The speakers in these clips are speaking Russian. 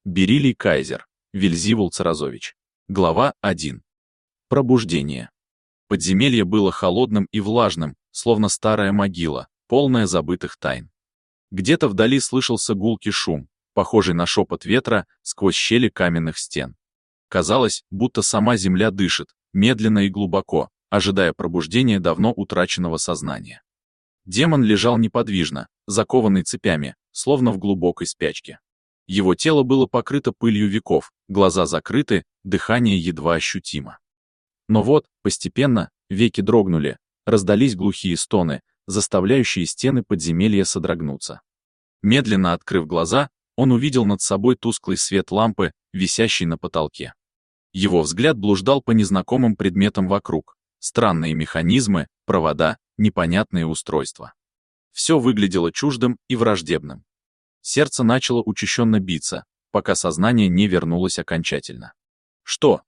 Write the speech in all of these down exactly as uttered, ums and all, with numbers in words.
Берилий Кайзер, Вельзевул Царазович. Глава первая. Пробуждение. Подземелье было холодным и влажным, словно старая могила, полная забытых тайн. Где-то вдали слышался гулкий шум, похожий на шепот ветра сквозь щели каменных стен. Казалось, будто сама земля дышит, медленно и глубоко, ожидая пробуждения давно утраченного сознания. Демон лежал неподвижно, закованный цепями, словно в глубокой спячке. Его тело было покрыто пылью веков, глаза закрыты, дыхание едва ощутимо. Но вот, постепенно, веки дрогнули, раздались глухие стоны, заставляющие стены подземелья содрогнуться. Медленно открыв глаза, он увидел над собой тусклый свет лампы, висящий на потолке. Его взгляд блуждал по незнакомым предметам вокруг. Странные механизмы, провода, непонятные устройства. Все выглядело чуждым и враждебным. Сердце начало учащенно биться, пока сознание не вернулось окончательно. Что?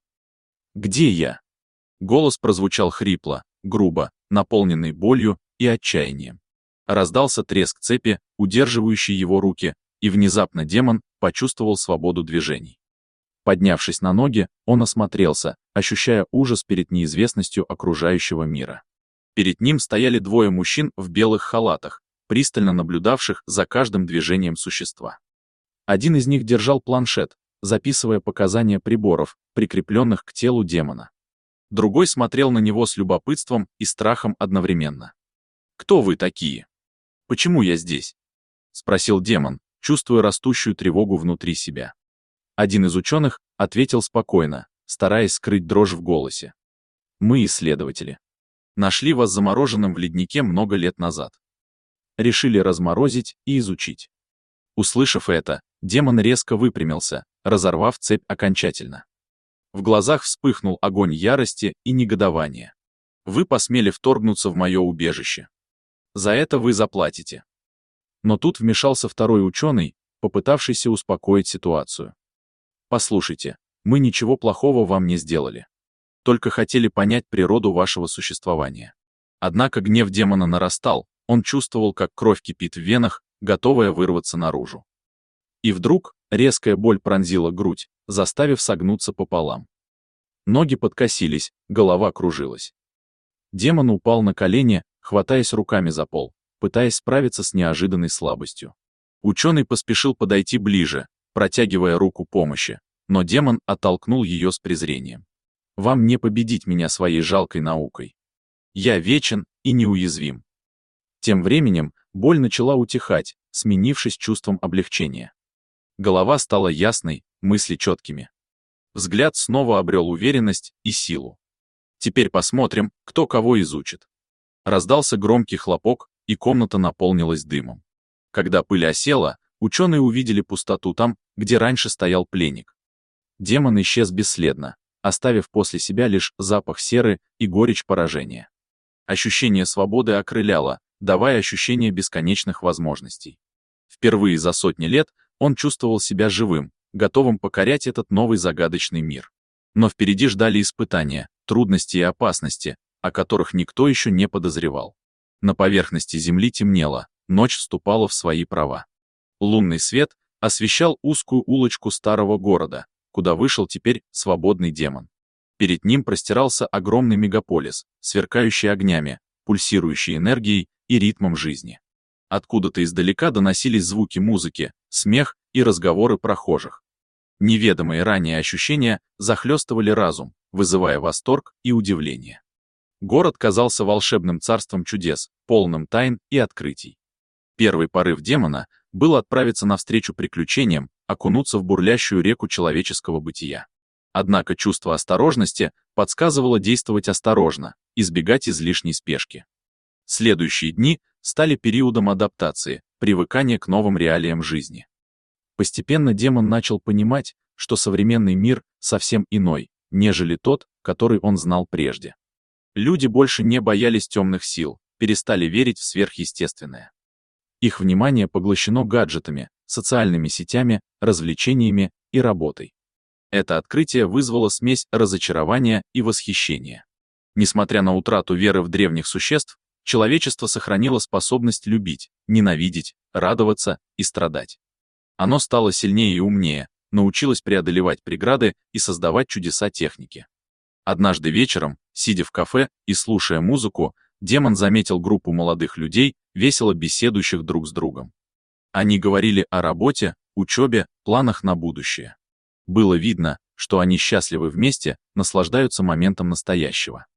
Где я? Голос прозвучал хрипло, грубо, наполненный болью и отчаянием. Раздался треск цепи, удерживающей его руки, и внезапно демон почувствовал свободу движений. Поднявшись на ноги, он осмотрелся, ощущая ужас перед неизвестностью окружающего мира. Перед ним стояли двое мужчин в белых халатах, пристально наблюдавших за каждым движением существа. Один из них держал планшет, записывая показания приборов, прикрепленных к телу демона. Другой смотрел на него с любопытством и страхом одновременно. «Кто вы такие? Почему я здесь?» — спросил демон, чувствуя растущую тревогу внутри себя. Один из ученых ответил спокойно, стараясь скрыть дрожь в голосе. «Мы исследователи. Нашли вас замороженным в леднике много лет назад. Решили разморозить и изучить». Услышав это, демон резко выпрямился, разорвав цепь окончательно. В глазах вспыхнул огонь ярости и негодования. «Вы посмели вторгнуться в мое убежище. За это вы заплатите». Но тут вмешался второй ученый, попытавшийся успокоить ситуацию. «Послушайте, мы ничего плохого вам не сделали. Только хотели понять природу вашего существования». Однако гнев демона нарастал, он чувствовал, как кровь кипит в венах, готовая вырваться наружу. И вдруг резкая боль пронзила грудь, заставив согнуться пополам. Ноги подкосились, голова кружилась. Демон упал на колени, хватаясь руками за пол, пытаясь справиться с неожиданной слабостью. Ученый поспешил подойти ближе, протягивая руку помощи, но демон оттолкнул ее с презрением. «Вам не победить меня своей жалкой наукой. Я вечен и неуязвим». Тем временем боль начала утихать, сменившись чувством облегчения. Голова стала ясной, мысли четкими. Взгляд снова обрел уверенность и силу. «Теперь посмотрим, кто кого изучит». Раздался громкий хлопок, и комната наполнилась дымом. Когда пыль осела, ученые увидели пустоту там, где раньше стоял пленник. Демон исчез бесследно, оставив после себя лишь запах серы и горечь поражения. Ощущение свободы окрыляло, давая ощущение бесконечных возможностей. Впервые за сотни лет он чувствовал себя живым, готовым покорять этот новый загадочный мир. Но впереди ждали испытания, трудности и опасности, о которых никто еще не подозревал. На поверхности земли темнело, ночь вступала в свои права. Лунный свет освещал узкую улочку старого города, куда вышел теперь свободный демон. Перед ним простирался огромный мегаполис, сверкающий огнями, пульсирующий энергией и ритмом жизни. Откуда-то издалека доносились звуки музыки, смех и разговоры прохожих. Неведомые ранее ощущения захлестывали разум, вызывая восторг и удивление. Город казался волшебным царством чудес, полным тайн и открытий. Первый порыв демона был отправиться навстречу приключениям, окунуться в бурлящую реку человеческого бытия. Однако чувство осторожности подсказывало действовать осторожно, избегать излишней спешки. Следующие дни стали периодом адаптации, привыкания к новым реалиям жизни. Постепенно демон начал понимать, что современный мир совсем иной, нежели тот, который он знал прежде. Люди больше не боялись темных сил, перестали верить в сверхъестественное. Их внимание поглощено гаджетами, социальными сетями, развлечениями и работой. Это открытие вызвало смесь разочарования и восхищения. Несмотря на утрату веры в древних существ, человечество сохранило способность любить, ненавидеть, радоваться и страдать. Оно стало сильнее и умнее, научилась преодолевать преграды и создавать чудеса техники. Однажды вечером, сидя в кафе и слушая музыку, демон заметил группу молодых людей, весело беседующих друг с другом. Они говорили о работе, учебе, планах на будущее. Было видно, что они счастливы вместе, наслаждаются моментом настоящего.